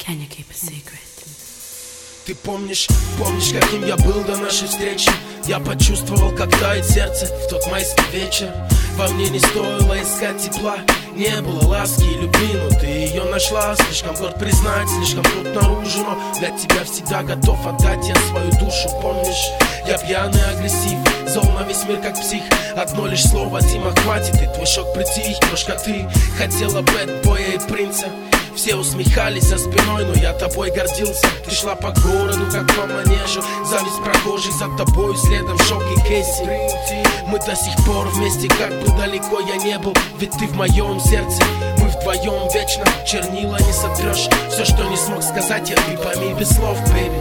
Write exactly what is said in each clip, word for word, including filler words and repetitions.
Can you keep a secret? Ты помнишь, помнишь, каким я был до нашей встречи? Я почувствовал, как тает сердце в тот майский вечер. Во мне не стоило искать тепла, не было ласки и любви, но ты ее нашла. Слишком горд признать, слишком тут наружу, но для тебя всегда готов отдать я свою душу. Помнишь, я пьяный, агрессив, зол на весь мир как псих. Одно лишь слово, Дима, хватит, и твой шок притих. Крошка, ты хотела бэдбоя и принца. Все усмехались за спиной, но я тобой гордился. Ты шла по городу, как по манежу. Зависть прохожих за тобой, следом шок и Кейси. Мы до сих пор вместе, как бы далеко я не был. Ведь ты в моем сердце, мы вдвоем вечно. Чернила не сотрешь, все, что не смог сказать я, ты пойми без слов, бэйби.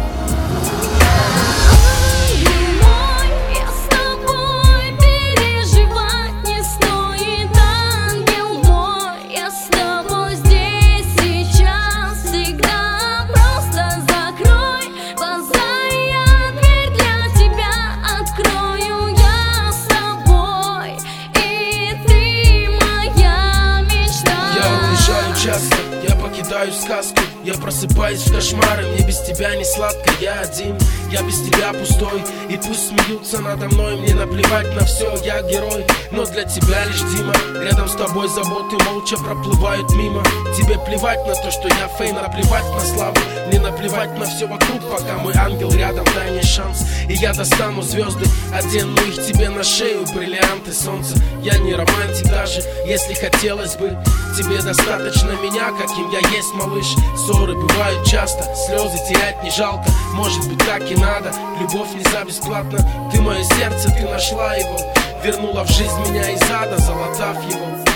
Я покидаю сказку, я просыпаюсь в кошмары. Мне без тебя не сладко, я один, я без тебя пустой. И пусть смеются надо мной, мне наплевать на все, я герой. Но для тебя лишь Дима, рядом с тобой заботы молча проплывают мимо. Тебе плевать на то, что я фейм, наплевать на славу. Мне наплевать на все вокруг, пока мой ангел рядом, дай мне шанс. И я достану звезды, одену их тебе на шею, бриллианты солнца. Я не романтик даже, если хотелось бы. Тебе достаточно меня, каким я есть, малыш. Ссоры бывают часто, слезы терять не жалко. Может быть так и надо, любовь нельзя бесплатно. Ты мое сердце, ты нашла его, вернула в жизнь меня из ада, залатав его.